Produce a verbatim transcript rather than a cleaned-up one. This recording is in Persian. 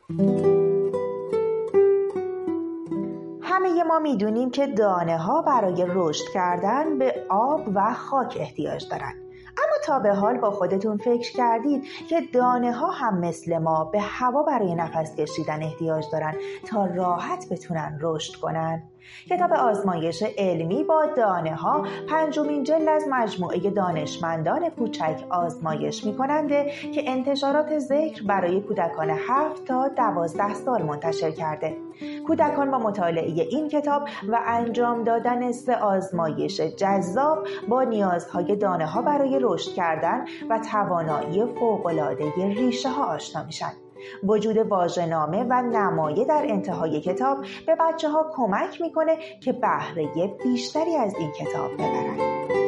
همه ما میدونیم که دانه ها برای رشد کردن به آب و خاک احتیاج دارن. اما تا به حال با خودتون فکر کردید که دانه ها هم مثل ما به هوا برای نفس کشیدن احتیاج دارن تا راحت بتونن رشد کنن؟ کتاب آزمایش علمی با دانه ها پنجمین جلد از مجموعه دانشمندان کوچک آزمایش می کننده که انتشارات ذکر برای کودکان هفت تا دوازده سال منتشر کرده. کودکان با مطالعه این کتاب و انجام دادن سه آزمایش جذاب با نیازهای دانه ها برای رشد کردن و توانایی فوق‌العاده ریشه ها آشنا میشن. وجود واژه‌نامه و نمایه در انتهای کتاب به بچه ها کمک میکنه که بهره بیشتری از این کتاب ببرن.